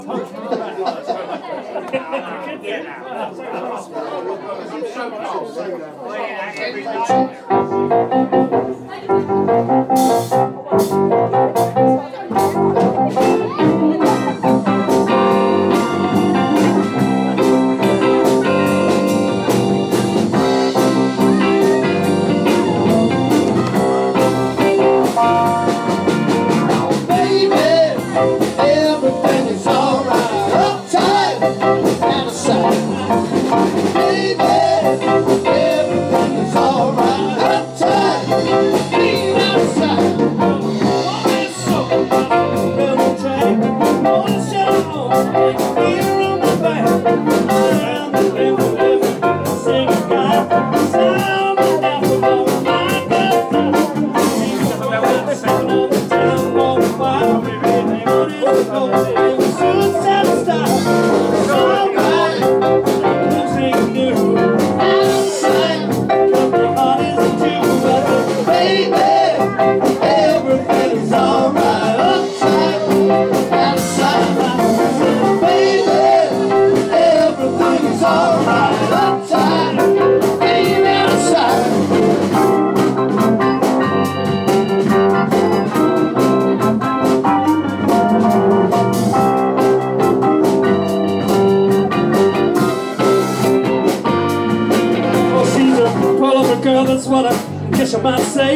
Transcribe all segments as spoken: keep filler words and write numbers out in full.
That's what I guess I might say.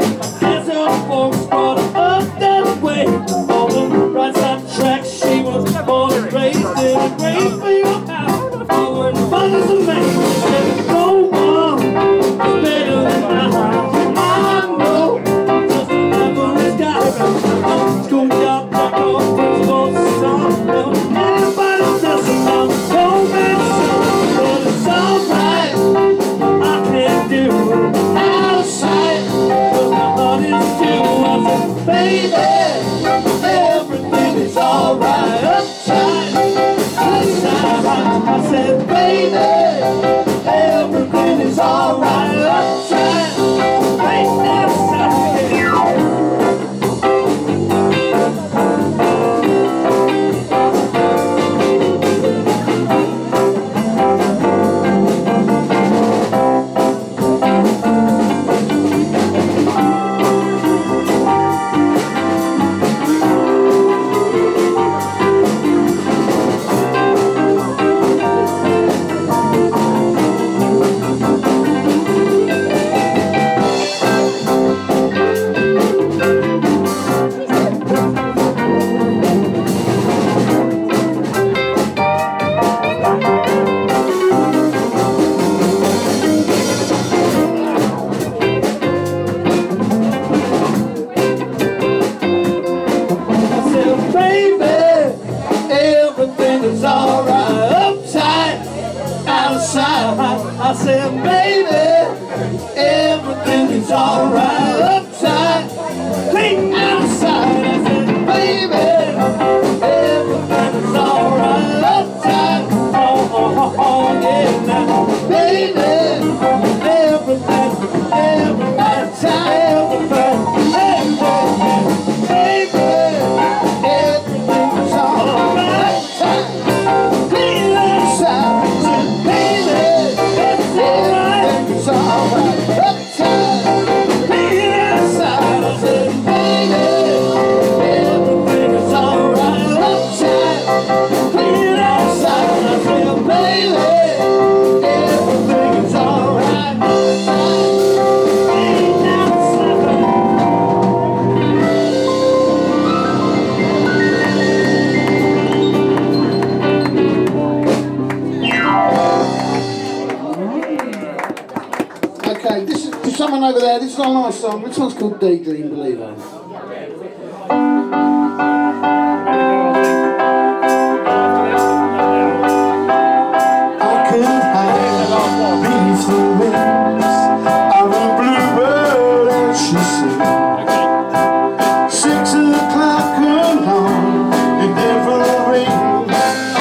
As her folks brought her up that way, on the right side of the track, she was born and raised in a grave for your house. Forward fathers of man, and no one is better than I. I know, just remember this guy. Schoolyard rock on principal song. Well, anybody does it now, go back some, but it's alright. I can't do out of sight, but my heart is too. I said, baby, everything is alright. Uptight, upside. I said, baby, everything is alright. Uptight, right outside. I said, baby, everything is alright. Upside, clean outside. I said, baby, everything is alright. Upside, oh, oh, oh, oh, yeah, now, baby, everything, everything, everything, everything, baby, everything is alright. Upside, clean outside. I said, baby, it's alright, uptight, clean outside. I said, baby, everything is alright, uptight, clean outside. I said, baby, everything is alright, uptight, clean outside. Okay, this is to someone over there. This is our last song. This one's called Daydream Believer. I could have peaceful wings of a bluebird as she sings. Six o'clock along, it never rings,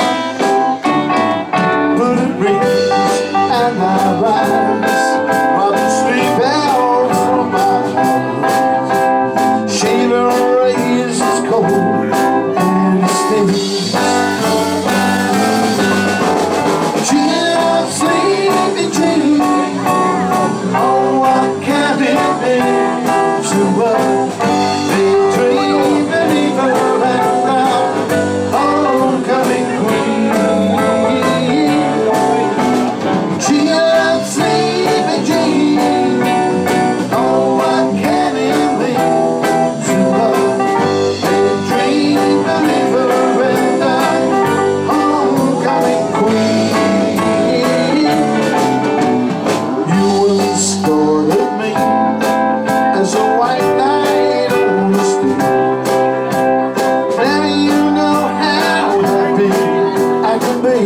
but it rings and I rise. Sleep out from my heart. be.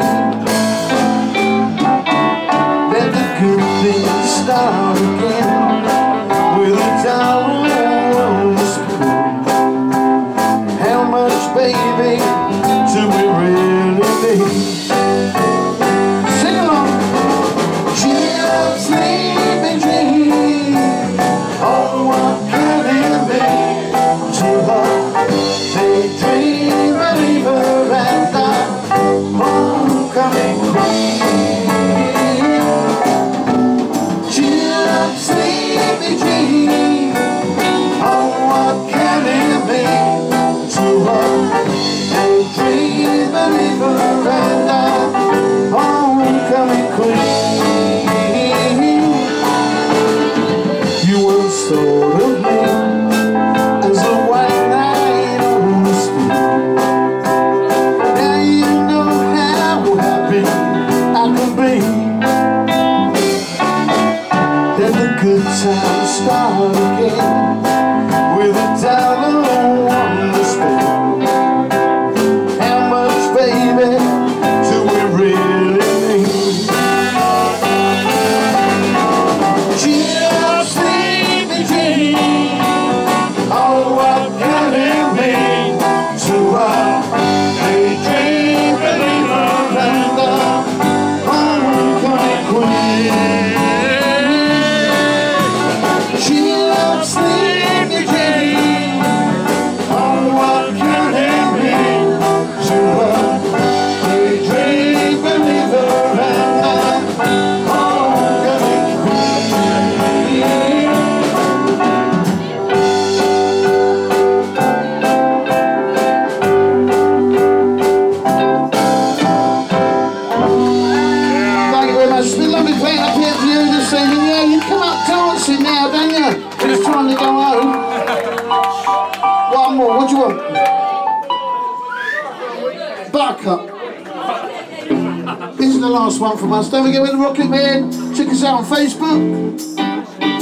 Let the good things start again with a dollar on the spoon. How much, baby, do we really need? Sing along. She loves sleeping dreams. Oh, what can it be to her? They dream and leave her and the homecoming queen. She loves sleeping dreams. Oh, what can it be to her? They dream and leave her and the homecoming queen. You once thought of me as a white knight on the street. Now you know how happy I can be. Let the good times start again with a dollar on the spin. How much, baby, do we really need? She loves sleeping dreams. Oh, what can it mean to her? They dream and leave her and the homecoming queen. She loves sleeping dreams. Oh, what can it mean to her? They dream and leave her and the homecoming queen. Thank you very much. It's been lovely playing up here for you this evening. Yeah, you come up dancing now, don't you? Just trying to go home. One more. What do you want? Buttercup. This is the last one from us. Don't forget we're the Rocket Man. Check us out on Facebook.